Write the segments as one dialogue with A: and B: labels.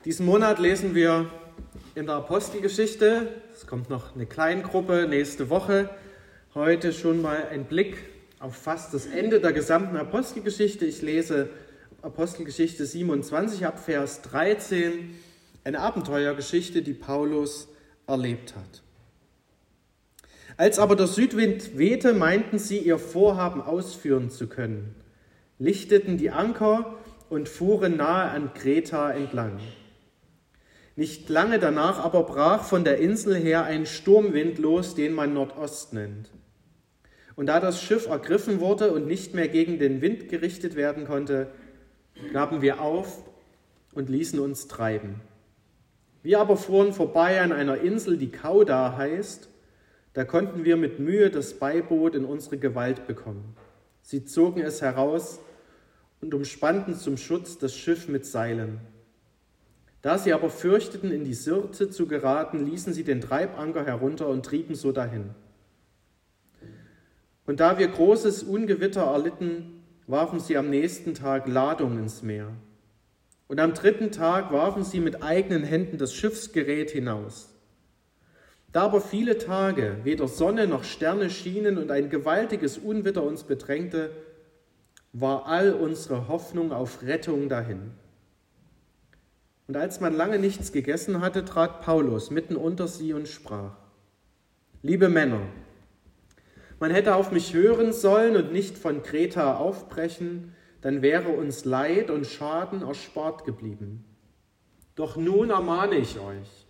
A: Diesen Monat lesen wir in der Apostelgeschichte. Es kommt noch eine Kleingruppe nächste Woche. Heute schon mal ein Blick auf fast das Ende der gesamten Apostelgeschichte. Ich lese Apostelgeschichte 27 ab Vers 13, eine Abenteuergeschichte, die Paulus erlebt hat. Als aber der Südwind wehte, meinten sie, ihr Vorhaben ausführen zu können, lichteten die Anker und fuhren nahe an Kreta entlang. Nicht lange danach aber brach von der Insel her ein Sturmwind los, den man Nordost nennt. Und da das Schiff ergriffen wurde und nicht mehr gegen den Wind gerichtet werden konnte, gaben wir auf und ließen uns treiben. Wir aber fuhren vorbei an einer Insel, die Kauda heißt. Da konnten wir mit Mühe das Beiboot in unsere Gewalt bekommen. Sie zogen es heraus und umspannten zum Schutz das Schiff mit Seilen. Da sie aber fürchteten, in die Sirte zu geraten, ließen sie den Treibanker herunter und trieben so dahin. Und da wir großes Ungewitter erlitten, warfen sie am nächsten Tag Ladung ins Meer. Und am dritten Tag warfen sie mit eigenen Händen das Schiffsgerät hinaus. Da aber viele Tage weder Sonne noch Sterne schienen und ein gewaltiges Unwetter uns bedrängte, war all unsere Hoffnung auf Rettung dahin. Und als man lange nichts gegessen hatte, trat Paulus mitten unter sie und sprach: Liebe Männer, man hätte auf mich hören sollen und nicht von Kreta aufbrechen, dann wäre uns Leid und Schaden erspart geblieben. Doch nun ermahne ich euch: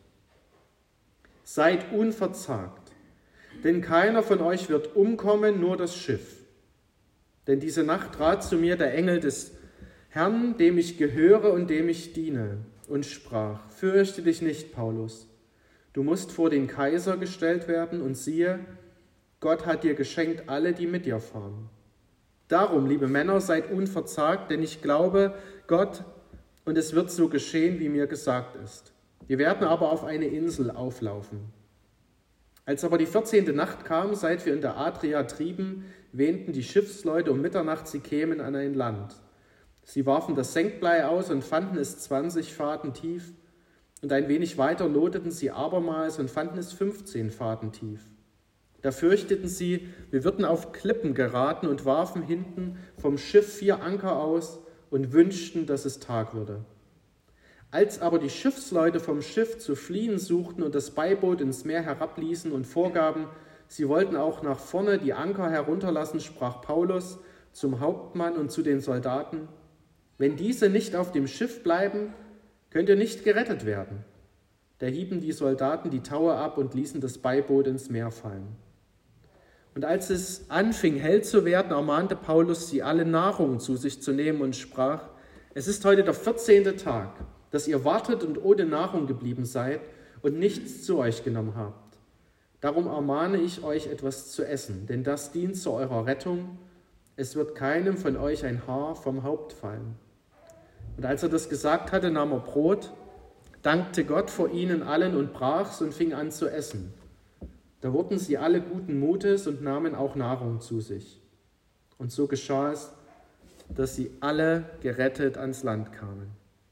A: Seid unverzagt, denn keiner von euch wird umkommen, nur das Schiff. Denn diese Nacht trat zu mir der Engel des Herrn, dem ich gehöre und dem ich diene, und sprach: Fürchte dich nicht, Paulus, du musst vor den Kaiser gestellt werden, und siehe, Gott hat dir geschenkt alle, die mit dir fahren. Darum, liebe Männer, seid unverzagt, denn ich glaube Gott, und es wird so geschehen, wie mir gesagt ist. Wir werden aber auf eine Insel auflaufen. Als aber die 14. Nacht kam, seit wir in der Adria trieben, wähnten die Schiffsleute um Mitternacht, sie kämen an ein Land. Sie warfen das Senkblei aus und fanden es 20 Faden tief, und ein wenig weiter loteten sie abermals und fanden es 15 Faden tief. Da fürchteten sie, wir würden auf Klippen geraten, und warfen hinten vom Schiff 4 Anker aus und wünschten, dass es Tag würde. Als aber die Schiffsleute vom Schiff zu fliehen suchten und das Beiboot ins Meer herabließen und vorgaben, sie wollten auch nach vorne die Anker herunterlassen, sprach Paulus zum Hauptmann und zu den Soldaten: Wenn diese nicht auf dem Schiff bleiben, könnt ihr nicht gerettet werden. Da hieben die Soldaten die Taue ab und ließen das Beiboot ins Meer fallen. Und als es anfing hell zu werden, ermahnte Paulus sie alle, Nahrung zu sich zu nehmen, und sprach: Es ist heute der 14. Tag, dass ihr wartet und ohne Nahrung geblieben seid und nichts zu euch genommen habt. Darum ermahne ich euch, etwas zu essen, denn das dient zu eurer Rettung. Es wird keinem von euch ein Haar vom Haupt fallen. Und als er das gesagt hatte, nahm er Brot, dankte Gott vor ihnen allen und brach's und fing an zu essen. Da wurden sie alle guten Mutes und nahmen auch Nahrung zu sich. Und so geschah es, dass sie alle gerettet ans Land kamen.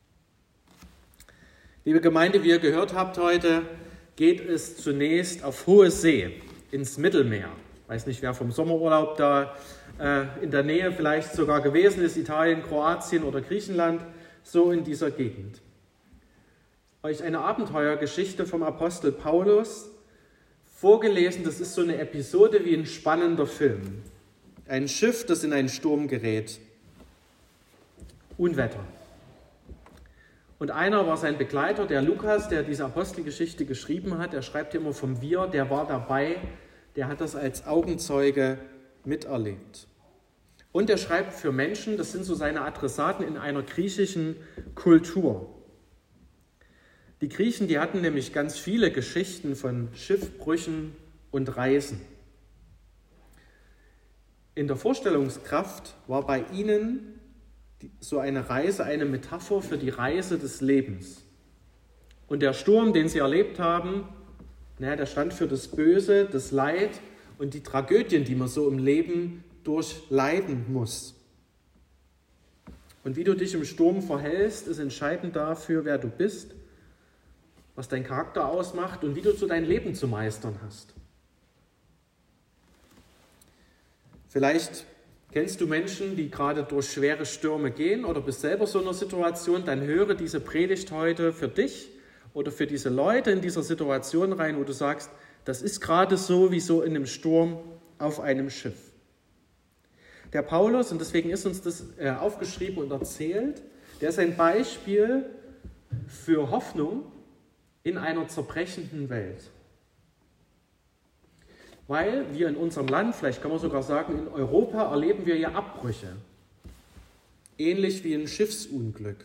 A: Liebe Gemeinde, wie ihr gehört habt heute, geht es zunächst auf hohe See, ins Mittelmeer. Ich weiß nicht, wer vom Sommerurlaub da in der Nähe vielleicht sogar gewesen ist, Italien, Kroatien oder Griechenland, so in dieser Gegend. Euch eine Abenteuergeschichte vom Apostel Paulus vorgelesen. Das ist so eine Episode wie ein spannender Film. Ein Schiff, das in einen Sturm gerät. Unwetter. Und einer war sein Begleiter, der Lukas, der diese Apostelgeschichte geschrieben hat. Er schreibt immer vom Wir, der war dabei, der hat das als Augenzeuge miterlebt. Und er schreibt für Menschen, das sind so seine Adressaten in einer griechischen Kultur. Die Griechen, die hatten nämlich ganz viele Geschichten von Schiffbrüchen und Reisen. In der Vorstellungskraft war bei ihnen so eine Reise eine Metapher für die Reise des Lebens. Und der Sturm, den sie erlebt haben, der stand für das Böse, das Leid und die Tragödien, die man so im Leben durchleiden muss. Und wie du dich im Sturm verhältst, ist entscheidend dafür, wer du bist, was dein Charakter ausmacht und wie du dein Leben zu meistern hast. Vielleicht kennst du Menschen, die gerade durch schwere Stürme gehen oder bist selber so in einer Situation, dann höre diese Predigt heute für dich oder für diese Leute in dieser Situation rein, wo du sagst, das ist gerade so wie so in einem Sturm auf einem Schiff. Der Paulus, und deswegen ist uns das aufgeschrieben und erzählt, der ist ein Beispiel für Hoffnung in einer zerbrechenden Welt. Weil wir in unserem Land, vielleicht kann man sogar sagen, in Europa erleben wir ja Abbrüche. Ähnlich wie ein Schiffsunglück.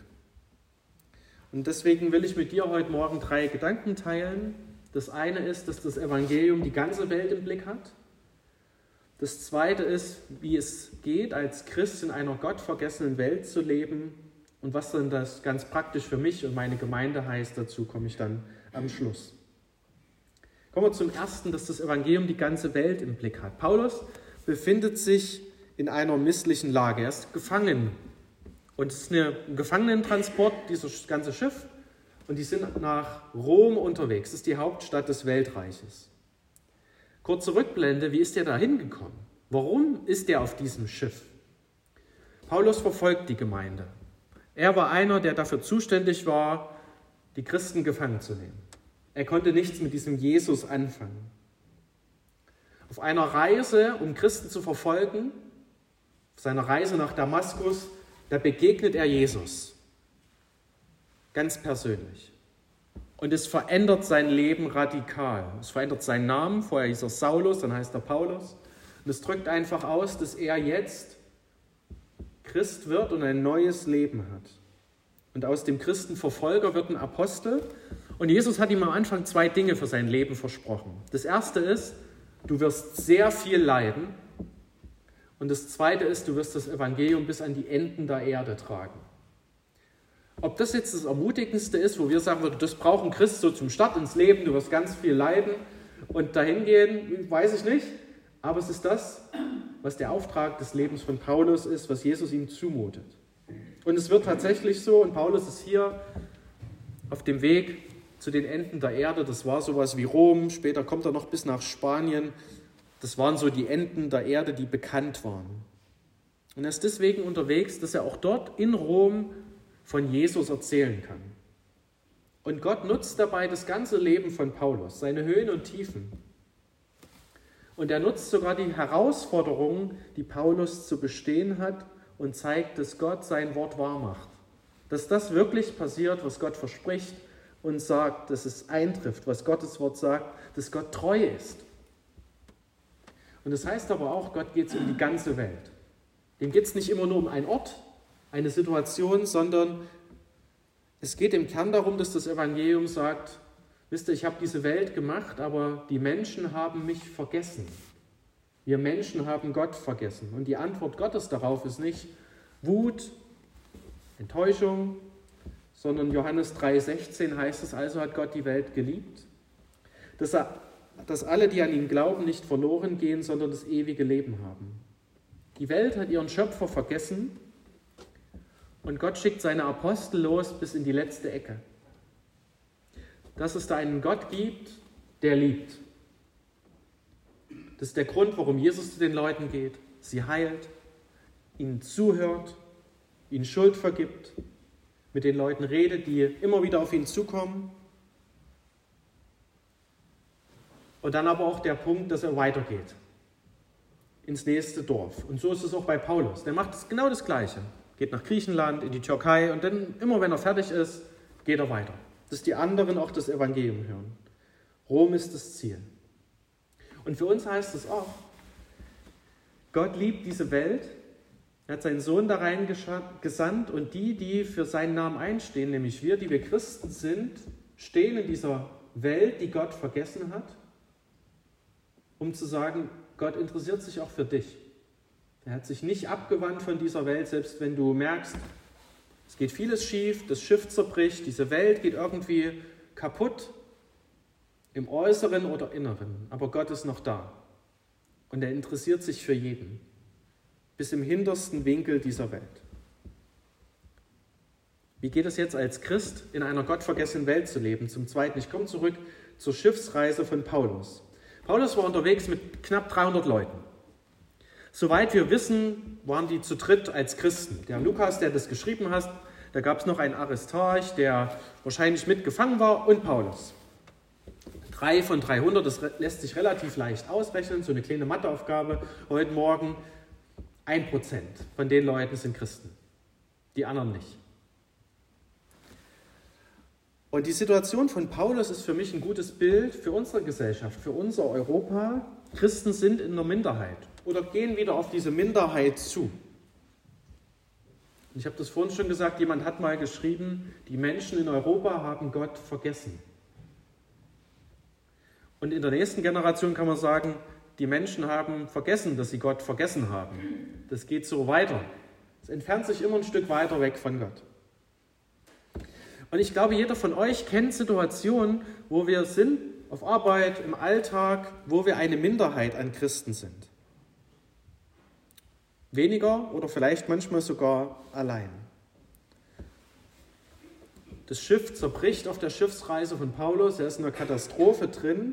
A: Und deswegen will ich mit dir heute Morgen 3 Gedanken teilen. Das eine ist, dass das Evangelium die ganze Welt im Blick hat. Das zweite ist, wie es geht, als Christ in einer gottvergessenen Welt zu leben und was dann das ganz praktisch für mich und meine Gemeinde heißt. Dazu komme ich dann am Schluss. Kommen wir zum Ersten, dass das Evangelium die ganze Welt im Blick hat. Paulus befindet sich in einer misslichen Lage. Er ist gefangen. Und es ist ein Gefangenentransport, dieses ganze Schiff. Und die sind nach Rom unterwegs. Das ist die Hauptstadt des Weltreiches. Kurze Rückblende, wie ist er da hingekommen? Warum ist er auf diesem Schiff? Paulus verfolgt die Gemeinde. Er war einer, der dafür zuständig war, die Christen gefangen zu nehmen. Er konnte nichts mit diesem Jesus anfangen. Auf einer Reise, um Christen zu verfolgen, auf seiner Reise nach Damaskus, da begegnet er Jesus. Ganz persönlich. Und es verändert sein Leben radikal. Es verändert seinen Namen. Vorher hieß er Saulus, dann heißt er Paulus. Und es drückt einfach aus, dass er jetzt Christ wird und ein neues Leben hat. Und aus dem Christenverfolger wird ein Apostel. Und Jesus hat ihm am Anfang 2 Dinge für sein Leben versprochen. Das erste ist, du wirst sehr viel leiden. Und das zweite ist, du wirst das Evangelium bis an die Enden der Erde tragen. Ob das jetzt das Ermutigendste ist, wo wir sagen würden, das braucht ein Christ so zum Start ins Leben, du wirst ganz viel leiden und dahin gehen, weiß ich nicht. Aber es ist das, was der Auftrag des Lebens von Paulus ist, was Jesus ihm zumutet. Und es wird tatsächlich so, und Paulus ist hier auf dem Weg zu den Enden der Erde. Das war sowas wie Rom, später kommt er noch bis nach Spanien. Das waren so die Enden der Erde, die bekannt waren. Und er ist deswegen unterwegs, dass er auch dort in Rom von Jesus erzählen kann. Und Gott nutzt dabei das ganze Leben von Paulus, seine Höhen und Tiefen. Und er nutzt sogar die Herausforderungen, die Paulus zu bestehen hat und zeigt, dass Gott sein Wort wahr macht. Dass das wirklich passiert, was Gott verspricht und sagt, dass es eintrifft, was Gottes Wort sagt, dass Gott treu ist. Und das heißt aber auch, Gott geht es um die ganze Welt. Dem geht es nicht immer nur um einen Ort, eine Situation, sondern es geht im Kern darum, dass das Evangelium sagt, wisst ihr, ich habe diese Welt gemacht, aber die Menschen haben mich vergessen. Wir Menschen haben Gott vergessen. Und die Antwort Gottes darauf ist nicht Wut, Enttäuschung, sondern Johannes 3,16 heißt es, also hat Gott die Welt geliebt, dass alle, die an ihn glauben, nicht verloren gehen, sondern das ewige Leben haben. Die Welt hat ihren Schöpfer vergessen und Gott schickt seine Apostel los bis in die letzte Ecke. Dass es da einen Gott gibt, der liebt. Das ist der Grund, warum Jesus zu den Leuten geht, sie heilt, ihnen zuhört, ihnen Schuld vergibt, mit den Leuten redet, die immer wieder auf ihn zukommen. Und dann aber auch der Punkt, dass er weitergeht ins nächste Dorf. Und so ist es auch bei Paulus. Der macht genau das Gleiche. Geht nach Griechenland, in die Türkei und dann, immer wenn er fertig ist, geht er weiter. Dass die anderen auch das Evangelium hören. Rom ist das Ziel. Und für uns heißt es auch, Gott liebt diese Welt, er hat seinen Sohn da rein gesandt und die für seinen Namen einstehen, nämlich wir, die wir Christen sind, stehen in dieser Welt, die Gott vergessen hat, um zu sagen, Gott interessiert sich auch für dich. Er hat sich nicht abgewandt von dieser Welt, selbst wenn du merkst, es geht vieles schief, das Schiff zerbricht, diese Welt geht irgendwie kaputt, im Äußeren oder Inneren. Aber Gott ist noch da und er interessiert sich für jeden, bis im hintersten Winkel dieser Welt. Wie geht es jetzt als Christ in einer gottvergessenen Welt zu leben? Zum Zweiten, ich komme zurück zur Schiffsreise von Paulus. Paulus war unterwegs mit knapp 300 Leuten. Soweit wir wissen, waren die zu dritt als Christen. Der Lukas, der das geschrieben hat, da gab es noch einen Aristarch, der wahrscheinlich mitgefangen war, und Paulus. 3 von 300, das lässt sich relativ leicht ausrechnen, so eine kleine Matheaufgabe heute Morgen. 1% von den Leuten sind Christen, die anderen nicht. Und die Situation von Paulus ist für mich ein gutes Bild für unsere Gesellschaft, für unser Europa. Christen sind in einer Minderheit oder gehen wieder auf diese Minderheit zu. Und ich habe das vorhin schon gesagt, jemand hat mal geschrieben, die Menschen in Europa haben Gott vergessen. Und in der nächsten Generation kann man sagen, die Menschen haben vergessen, dass sie Gott vergessen haben. Das geht so weiter. Es entfernt sich immer ein Stück weiter weg von Gott. Und ich glaube, jeder von euch kennt Situationen, wo wir sind, auf Arbeit, im Alltag, wo wir eine Minderheit an Christen sind. Weniger oder vielleicht manchmal sogar allein. Das Schiff zerbricht auf der Schiffsreise von Paulus, er ist in einer Katastrophe drin.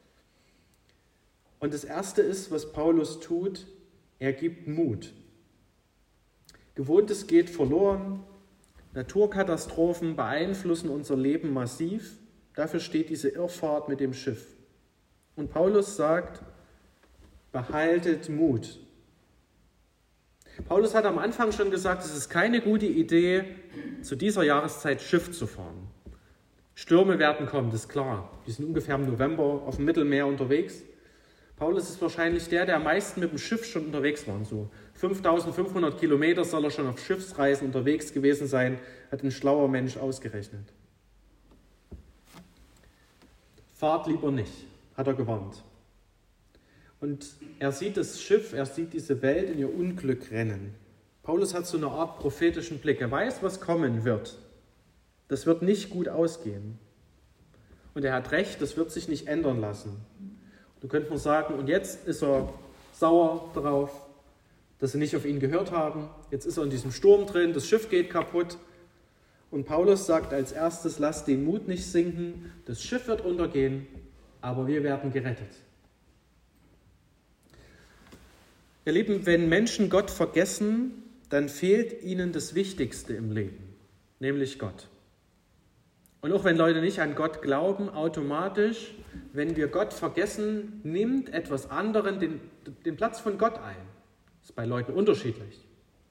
A: Und das Erste ist, was Paulus tut, er gibt Mut. Gewohntes geht verloren. Naturkatastrophen beeinflussen unser Leben massiv. Dafür steht diese Irrfahrt mit dem Schiff. Und Paulus sagt, behaltet Mut. Paulus hat am Anfang schon gesagt, es ist keine gute Idee, zu dieser Jahreszeit Schiff zu fahren. Stürme werden kommen, das ist klar. Wir sind ungefähr im November auf dem Mittelmeer unterwegs. Paulus ist wahrscheinlich der am meisten mit dem Schiff schon unterwegs war. So 5500 Kilometer soll er schon auf Schiffsreisen unterwegs gewesen sein, hat ein schlauer Mensch ausgerechnet. Fahrt lieber nicht, hat er gewarnt. Und er sieht das Schiff, er sieht diese Welt in ihr Unglück rennen. Paulus hat so eine Art prophetischen Blick. Er weiß, was kommen wird. Das wird nicht gut ausgehen. Und er hat recht, das wird sich nicht ändern lassen. Du könntest mal sagen, und jetzt ist er sauer darauf, dass sie nicht auf ihn gehört haben. Jetzt ist er in diesem Sturm drin, das Schiff geht kaputt. Und Paulus sagt als erstes, lasst den Mut nicht sinken, das Schiff wird untergehen, aber wir werden gerettet. Ihr Lieben, wenn Menschen Gott vergessen, dann fehlt ihnen das Wichtigste im Leben, nämlich Gott. Und auch wenn Leute nicht an Gott glauben, automatisch, wenn wir Gott vergessen, nimmt etwas anderen den Platz von Gott ein. Das ist bei Leuten unterschiedlich.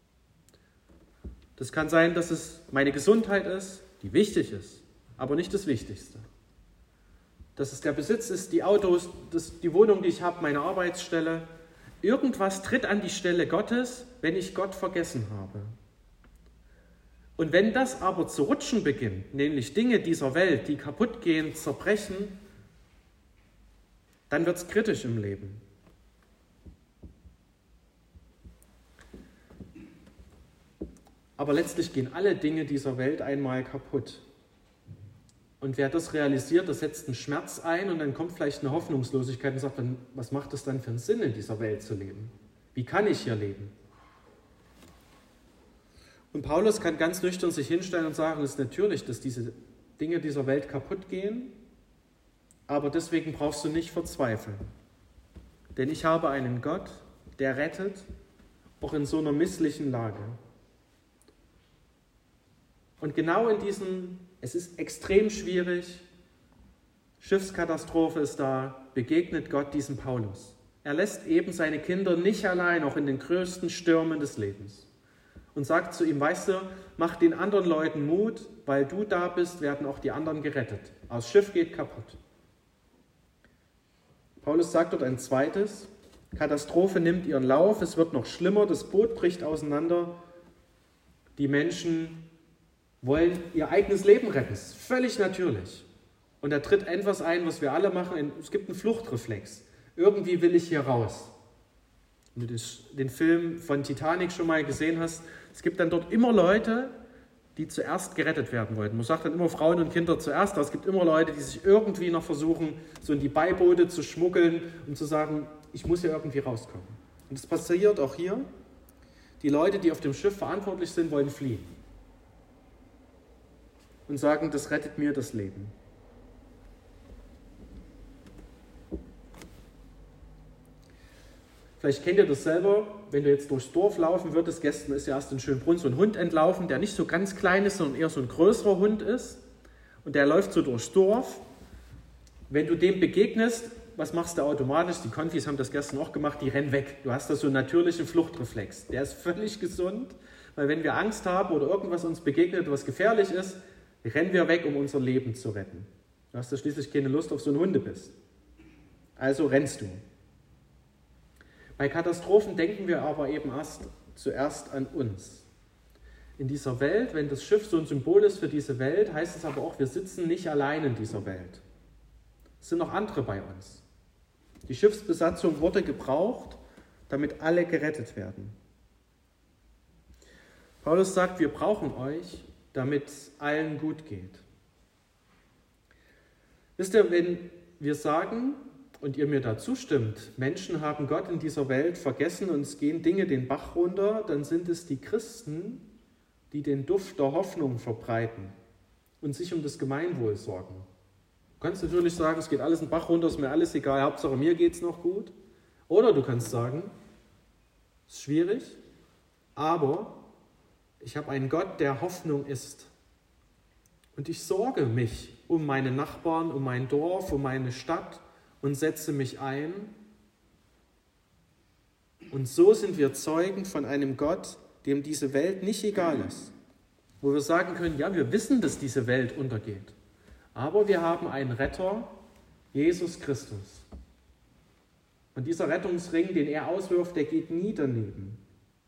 A: Das kann sein, dass es meine Gesundheit ist, die wichtig ist, aber nicht das Wichtigste. Dass es der Besitz ist, die Autos, die Wohnung, die ich habe, meine Arbeitsstelle. Irgendwas tritt an die Stelle Gottes, wenn ich Gott vergessen habe. Und wenn das aber zu rutschen beginnt, nämlich Dinge dieser Welt, die kaputt gehen, zerbrechen, dann wird es kritisch im Leben. Aber letztlich gehen alle Dinge dieser Welt einmal kaputt. Und wer das realisiert, das setzt einen Schmerz ein und dann kommt vielleicht eine Hoffnungslosigkeit und sagt dann, was macht es dann für einen Sinn, in dieser Welt zu leben? Wie kann ich hier leben? Und Paulus kann ganz nüchtern sich hinstellen und sagen, es ist natürlich, dass diese Dinge dieser Welt kaputt gehen, aber deswegen brauchst du nicht verzweifeln. Denn ich habe einen Gott, der rettet, auch in so einer misslichen Lage. Und genau in diesem, es ist extrem schwierig, Schiffskatastrophe ist da, begegnet Gott diesem Paulus. Er lässt eben seine Kinder nicht allein, auch in den größten Stürmen des Lebens. Und sagt zu ihm, weißt du, mach den anderen Leuten Mut, weil du da bist, werden auch die anderen gerettet. Das Schiff geht kaputt. Paulus sagt dort ein zweites, Katastrophe nimmt ihren Lauf, es wird noch schlimmer, das Boot bricht auseinander, die Menschen wollen ihr eigenes Leben retten, das ist völlig natürlich. Und da tritt etwas ein, was wir alle machen, es gibt einen Fluchtreflex. Irgendwie will ich hier raus. Wenn du den Film von Titanic schon mal gesehen hast, es gibt dann dort immer Leute, die zuerst gerettet werden wollten. Man sagt dann immer Frauen und Kinder zuerst, aber es gibt immer Leute, die sich irgendwie noch versuchen, so in die Beiboote zu schmuggeln, um zu sagen, ich muss hier irgendwie rauskommen. Und das passiert auch hier. Die Leute, die auf dem Schiff verantwortlich sind, wollen fliehen. und sagen, das rettet mir das Leben. Vielleicht kennt ihr das selber, wenn du jetzt durchs Dorf laufen würdest. Gestern ist ja erst in Schönbrunn so ein Hund entlaufen, der nicht so ganz klein ist, sondern eher so ein größerer Hund ist. Und der läuft so durchs Dorf. Wenn du dem begegnest, was machst du automatisch? Die Konfis haben das gestern auch gemacht, die rennen weg. Du hast da so einen natürlichen Fluchtreflex. Der ist völlig gesund, weil wenn wir Angst haben oder irgendwas uns begegnet, was gefährlich ist, rennen wir weg, um unser Leben zu retten. Du hast ja schließlich keine Lust auf so einen Hundebiss. Also rennst du. Bei Katastrophen denken wir aber eben zuerst an uns. In dieser Welt, wenn das Schiff so ein Symbol ist für diese Welt, heißt es aber auch, wir sitzen nicht allein in dieser Welt. Es sind noch andere bei uns. Die Schiffsbesatzung wurde gebraucht, damit alle gerettet werden. Paulus sagt, wir brauchen euch, damit es allen gut geht. Wisst ihr, wenn wir sagen, und ihr mir da zustimmt, Menschen haben Gott in dieser Welt vergessen und es gehen Dinge den Bach runter, dann sind es die Christen, die den Duft der Hoffnung verbreiten und sich um das Gemeinwohl sorgen. Du kannst natürlich sagen, es geht alles den Bach runter, ist mir alles egal, Hauptsache mir geht es noch gut. Oder du kannst sagen, es ist schwierig, aber ich habe einen Gott, der Hoffnung ist. Und ich sorge mich um meine Nachbarn, um mein Dorf, um meine Stadt und setze mich ein. Und so sind wir Zeugen von einem Gott, dem diese Welt nicht egal ist. Wo wir sagen können, ja, wir wissen, dass diese Welt untergeht. Aber wir haben einen Retter, Jesus Christus. Und dieser Rettungsring, den er auswirft, der geht nie daneben.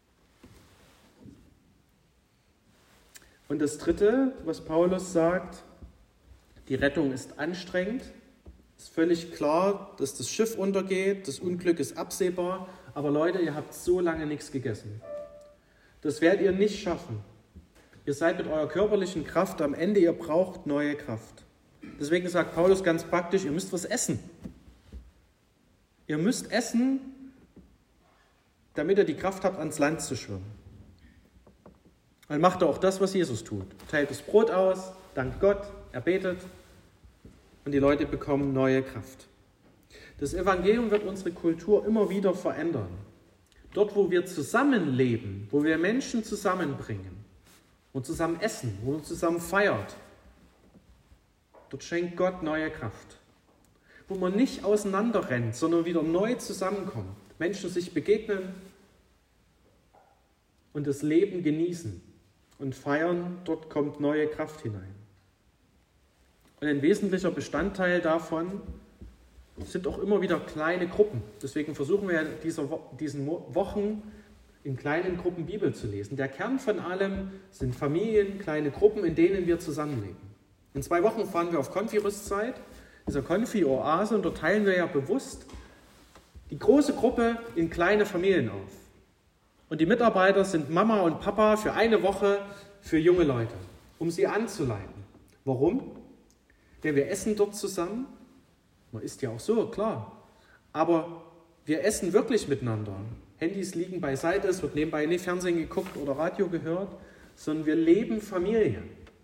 A: Und das Dritte, was Paulus sagt, die Rettung ist anstrengend. Es ist völlig klar, dass das Schiff untergeht, das Unglück ist absehbar. Aber Leute, ihr habt so lange nichts gegessen. Das werdet ihr nicht schaffen. Ihr seid mit eurer körperlichen Kraft am Ende, ihr braucht neue Kraft. Deswegen sagt Paulus ganz praktisch, ihr müsst was essen. Ihr müsst essen, damit ihr die Kraft habt, ans Land zu schwimmen. Dann macht er auch das, was Jesus tut. Teilt das Brot aus, dankt Gott, er betet und die Leute bekommen neue Kraft. Das Evangelium wird unsere Kultur immer wieder verändern. Dort, wo wir zusammenleben, wo wir Menschen zusammenbringen und zusammen essen, wo man zusammen feiert, dort schenkt Gott neue Kraft. Wo man nicht auseinanderrennt, sondern wieder neu zusammenkommt. Menschen sich begegnen und das Leben genießen und feiern, dort kommt neue Kraft hinein. Und ein wesentlicher Bestandteil davon sind auch immer wieder kleine Gruppen. Deswegen versuchen wir diesen Wochen in kleinen Gruppen Bibel zu lesen. Der Kern von allem sind Familien, kleine Gruppen, in denen wir zusammenleben. In 2 Wochen fahren wir auf Konfi-Rüstzeit, dieser Konfi-Oase, und dort teilen wir ja bewusst die große Gruppe in kleine Familien auf. Und die Mitarbeiter sind Mama und Papa für eine Woche für junge Leute, um sie anzuleiten. Warum? Denn wir essen dort zusammen. Man isst ja auch so, klar. Aber wir essen wirklich miteinander. Handys liegen beiseite, es wird nebenbei nicht Fernsehen geguckt oder Radio gehört, sondern wir leben Familie.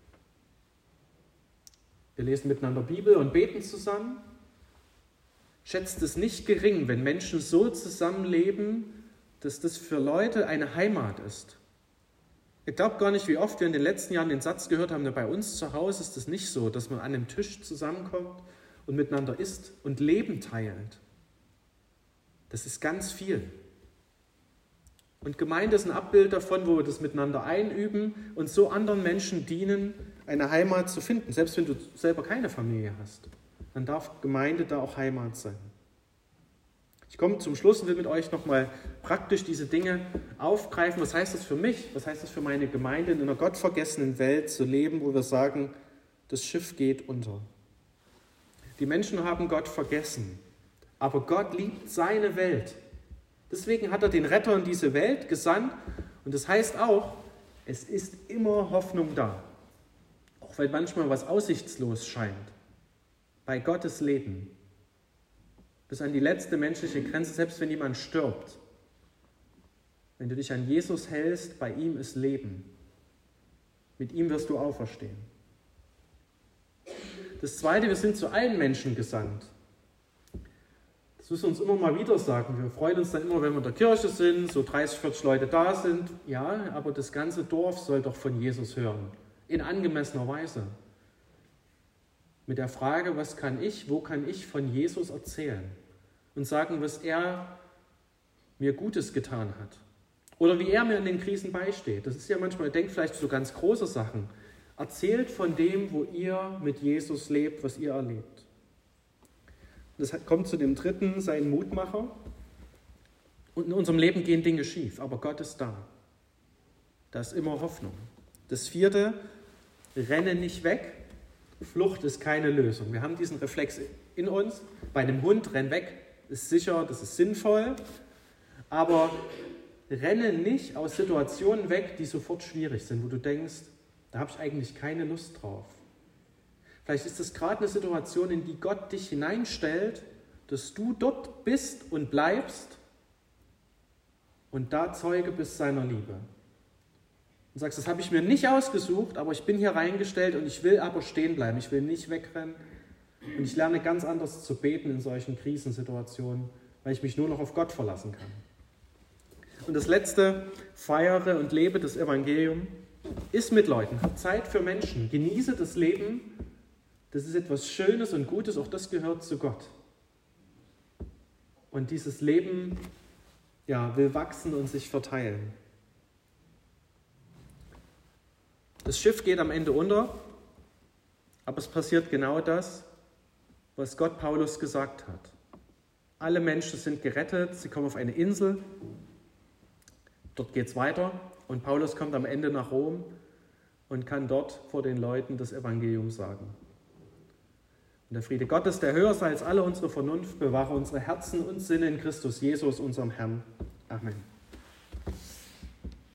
A: Wir lesen miteinander Bibel und beten zusammen. Schätzt es nicht gering, wenn Menschen so zusammenleben, dass das für Leute eine Heimat ist. Ihr glaubt gar nicht, wie oft wir in den letzten Jahren den Satz gehört haben, bei uns zu Hause ist es nicht so, dass man an einem Tisch zusammenkommt und miteinander isst und Leben teilt. Das ist ganz viel. Und Gemeinde ist ein Abbild davon, wo wir das miteinander einüben und so anderen Menschen dienen, eine Heimat zu finden. Selbst wenn du selber keine Familie hast, dann darf Gemeinde da auch Heimat sein. Ich komme zum Schluss und will mit euch nochmal praktisch diese Dinge aufgreifen. Was heißt das für mich? Was heißt das für meine Gemeinde, in einer gottvergessenen Welt zu leben, wo wir sagen, das Schiff geht unter? Die Menschen haben Gott vergessen, aber Gott liebt seine Welt. Deswegen hat er den Retter in diese Welt gesandt und das heißt auch, es ist immer Hoffnung da. Auch wenn manchmal was aussichtslos scheint. Bei Gottes Leben. Bis an die letzte menschliche Grenze, selbst wenn jemand stirbt. Wenn du dich an Jesus hältst, bei ihm ist Leben. Mit ihm wirst du auferstehen. Das Zweite, wir sind zu allen Menschen gesandt. Das müssen wir uns immer mal wieder sagen. Wir freuen uns dann immer, wenn wir in der Kirche sind, so 30, 40 Leute da sind. Ja, aber das ganze Dorf soll doch von Jesus hören. In angemessener Weise. Mit der Frage, wo kann ich von Jesus erzählen? Und sagen, was er mir Gutes getan hat. Oder wie er mir in den Krisen beisteht. Das ist ja manchmal, ihr denkt vielleicht so ganz große Sachen. Erzählt von dem, wo ihr mit Jesus lebt, was ihr erlebt. Das kommt zu dem dritten, sein Mutmacher. Und in unserem Leben gehen Dinge schief, aber Gott ist da. Da ist immer Hoffnung. Das vierte, renne nicht weg. Flucht ist keine Lösung. Wir haben diesen Reflex in uns. Bei einem Hund, renn weg, ist sicher, das ist sinnvoll. Aber renne nicht aus Situationen weg, die sofort schwierig sind, wo du denkst, da habe ich eigentlich keine Lust drauf. Vielleicht ist es gerade eine Situation, in die Gott dich hineinstellt, dass du dort bist und bleibst und da Zeuge bist seiner Liebe. Und sagst, das habe ich mir nicht ausgesucht, aber ich bin hier reingestellt und ich will aber stehen bleiben. Ich will nicht wegrennen. Und ich lerne ganz anders zu beten in solchen Krisensituationen, weil ich mich nur noch auf Gott verlassen kann. Und das Letzte, feiere und lebe das Evangelium. Iss mit Leuten, hab Zeit für Menschen, genieße das Leben. Das ist etwas Schönes und Gutes, auch das gehört zu Gott. Und dieses Leben will wachsen und sich verteilen. Das Schiff geht am Ende unter, aber es passiert genau das, was Gott Paulus gesagt hat. Alle Menschen sind gerettet, sie kommen auf eine Insel, dort geht es weiter und Paulus kommt am Ende nach Rom und kann dort vor den Leuten das Evangelium sagen. Und der Friede Gottes, der höher sei als alle unsere Vernunft, bewahre unsere Herzen und Sinne in Christus Jesus, unserem Herrn. Amen.